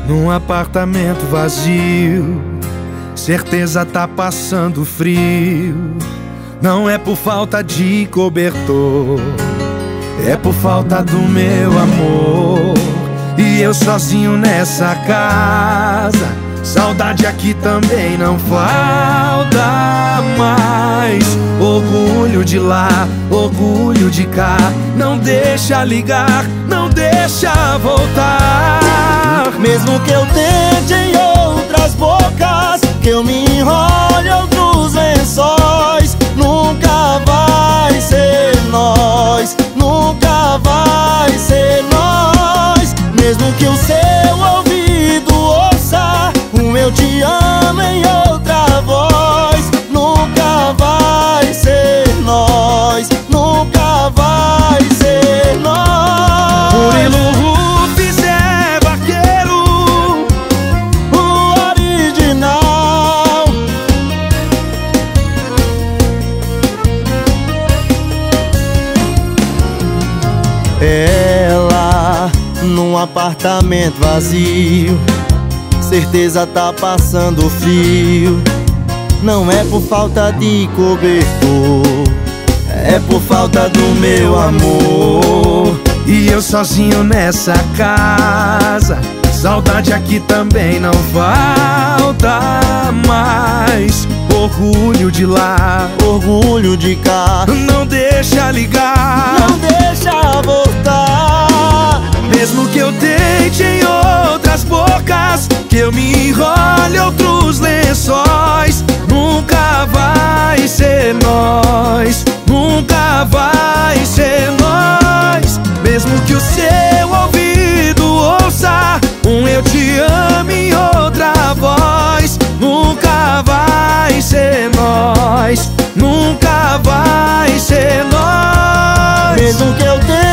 num apartamento vazio. Certeza tá passando frio. Não é por falta de cobertor, é por falta do meu amor. E eu sozinho nessa casa, saudade aqui também não falta mais. Orgulho de lá, orgulho de cá, não deixa ligar, não deixa voltar. Mesmo que eu tente em outras bocas, que eu me enrole em outros lençóis, nunca vai ser nós, nunca vai ser nós. Mesmo que o seu ouvido ouça um eu te amo em outra voz, nunca vai ser nós, nunca vai ser nós. Murilo Rufus é vaqueiro, o original. Ela num apartamento vazio, certeza tá passando frio. Não é por falta de cobertor, é por falta do meu amor. e eu sozinho nessa casa, saudade aqui também não falta mais. Orgulho de lá, Orgulho de cá, não deixa ligar, não deixa voltar. mesmo que eu tente em outras bocas, que eu me enrole em outros lençóis, nunca vai ser nós, nunca vai ser nós. Mesmo que o seu ouvido ouça um eu te amo em outra voz, nunca vai ser nós, nunca vai ser nós. Mesmo que eu tenha